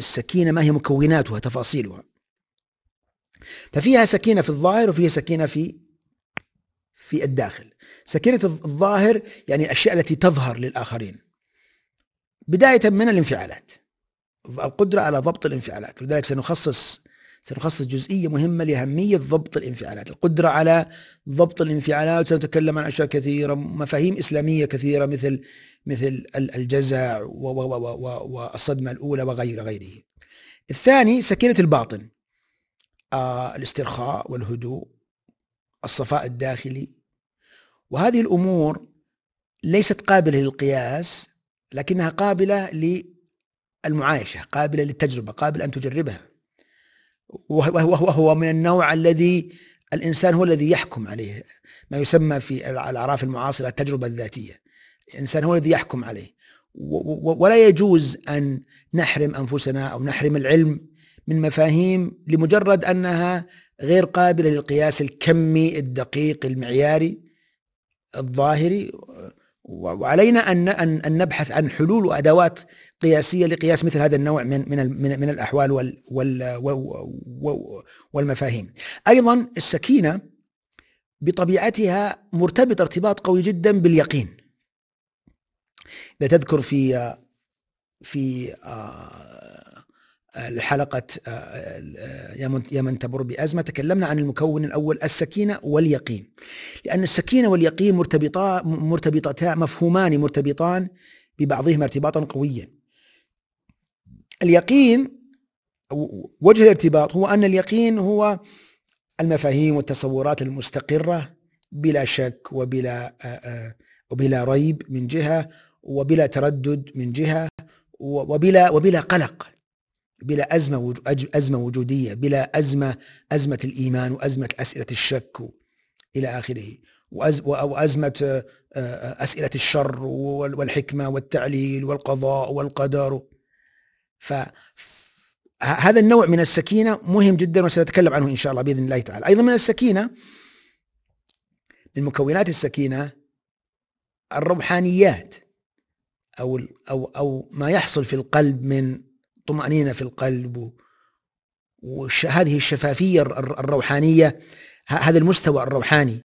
السكينة ما هي مكوناتها تفاصيلها. ففيها سكينة في الظاهر وفيها سكينة في الداخل. سكينة الظاهر يعني الأشياء التي تظهر للآخرين، بداية من الانفعالات، القدرة على ضبط الانفعالات. ولذلك سنخصص جزئية مهمة لأهمية ضبط الانفعالات، القدرة على ضبط الانفعالات. سنتكلم عن أشياء كثيرة، مفاهيم إسلامية كثيرة مثل الجزع والصدمة الأولى وغيره. الثاني سكينة الباطن، الاسترخاء والهدوء، الصفاء الداخلي. وهذه الأمور ليست قابلة للقياس، لكنها قابلة للمعايشة، قابلة للتجربة، قابلة أن تجربها. وهو من النوع الذي الإنسان هو الذي يحكم عليه، ما يسمى في الأعراف المعاصرة التجربة الذاتية. الإنسان هو الذي يحكم عليه، ولا يجوز أن نحرم أنفسنا أو نحرم العلم من مفاهيم لمجرد أنها غير قابلة للقياس الكمي الدقيق المعياري الظاهري. وعلينا أن نبحث عن حلول وأدوات قياسية لقياس مثل هذا النوع من الأحوال والمفاهيم. أيضا السكينة بطبيعتها مرتبطة ارتباط قوي جدا باليقين. إذا تذكر في الحلقة يا من تمر بأزمة تكلمنا عن المكون الأول السكينة واليقين، لأن السكينة واليقين مرتبطتان، مفهومان مرتبطان ببعضهما ارتباطا قويا. اليقين وجه الارتباط هو أن اليقين هو المفاهيم والتصورات المستقرة بلا شك وبلا ريب من جهة، وبلا تردد من جهة، وبلا قلق، بلا أزمة وجودية، بلا أزمة الإيمان وأزمة أسئلة الشك إلى آخره، وأزمة أسئلة الشر والحكمة والتعليل والقضاء والقدر. فهذا النوع من السكينة مهم جدا، وسنتكلم عنه إن شاء الله بإذن الله تعالى. أيضا من السكينة، من مكونات السكينة الروحانيات أو ما يحصل في القلب من طمأنينة في القلب، وهذه الشفافية الروحانية، هذا المستوى الروحاني